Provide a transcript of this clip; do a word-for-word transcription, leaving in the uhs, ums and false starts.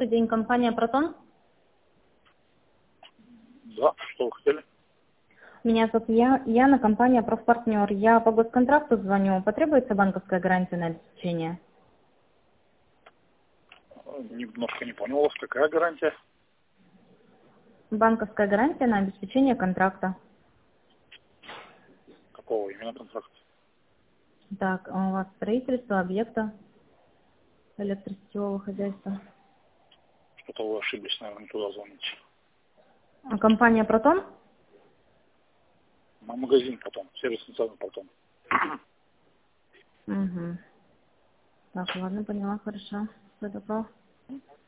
Добрый день, компания «Протон». Да, что вы хотели? Меня зовут Я, Яна, компания «Профпартнер». Я по госконтракту звоню. Потребуется банковская гарантия на обеспечение? Немножко не понял, у вас какая гарантия? Банковская гарантия на обеспечение контракта. Какого именно контракта? Так, а у вас строительство объекта электросетевого хозяйства. Что-то вы ошиблись, наверное, не туда звоните. А компания «Протон»? На магазин потом, сервисный центр потом. Угу. Так, ладно, поняла, хорошо. Все добро.